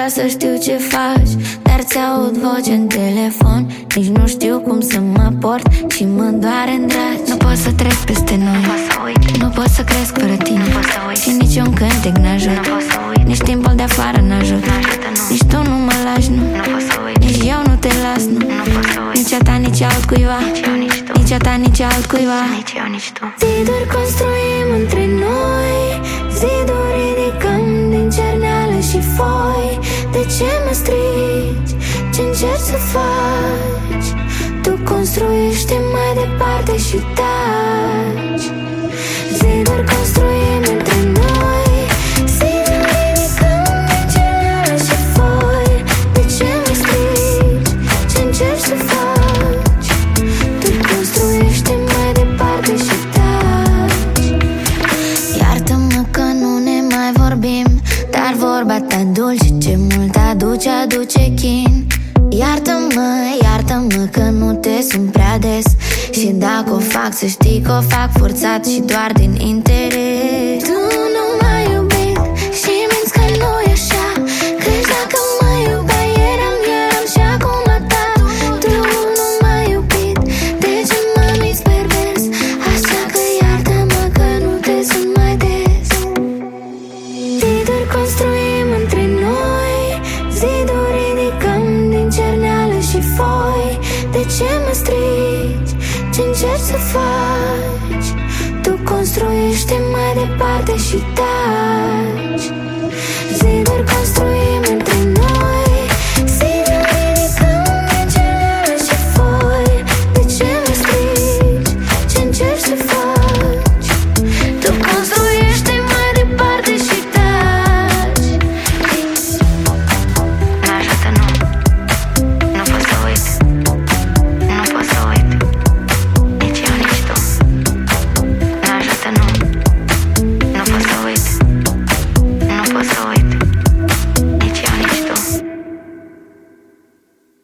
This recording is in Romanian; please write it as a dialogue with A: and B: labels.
A: să știu ce faci, dar ți-aud voce în telefon. Nici nu știu cum să mă port și mă doare în dragi. Nu pot să trec peste noi, nu pot să cresc fără tine, și nici un cântec n-ajut, nici timpul de afară n-ajut. Nici tu nu mă lași, nu, nici eu nu te las, nu. Nici a ta, nici altcuiva, nici a ta, nici altcuiva. Ziduri construim între noi, ziduri ridicăm din cerneală și foi. De ce mă strici? Ce încerci să faci? Tu construiești mai departe și taci. Ziduri construim între noi, ziduri ridicăm din cerneală și foi. De ce mă strici? Ce încerci să faci? Tu construiești mai departe și taci. Iartă-mă că nu ne mai vorbim, dar vorba ta dulce, ce mult aduce chin. Iartă-mă, iartă-mă că nu te sun prea des, și dacă o fac să știi că o fac forțat și doar din interes. Tu nu m-ai iubit și minți că nu e așa. Crezi dacă mă iubeai eram și acum a ta. Tu nu m-ai iubit, de ce mă minți pervers? Așa că iartă-mă că nu te sun mai des. Ziduri construim între noi, ziduri ridicăm din cerneală și foi. De ce mă strici? Ce încerci să faci? Tu construiești mai departe și taci.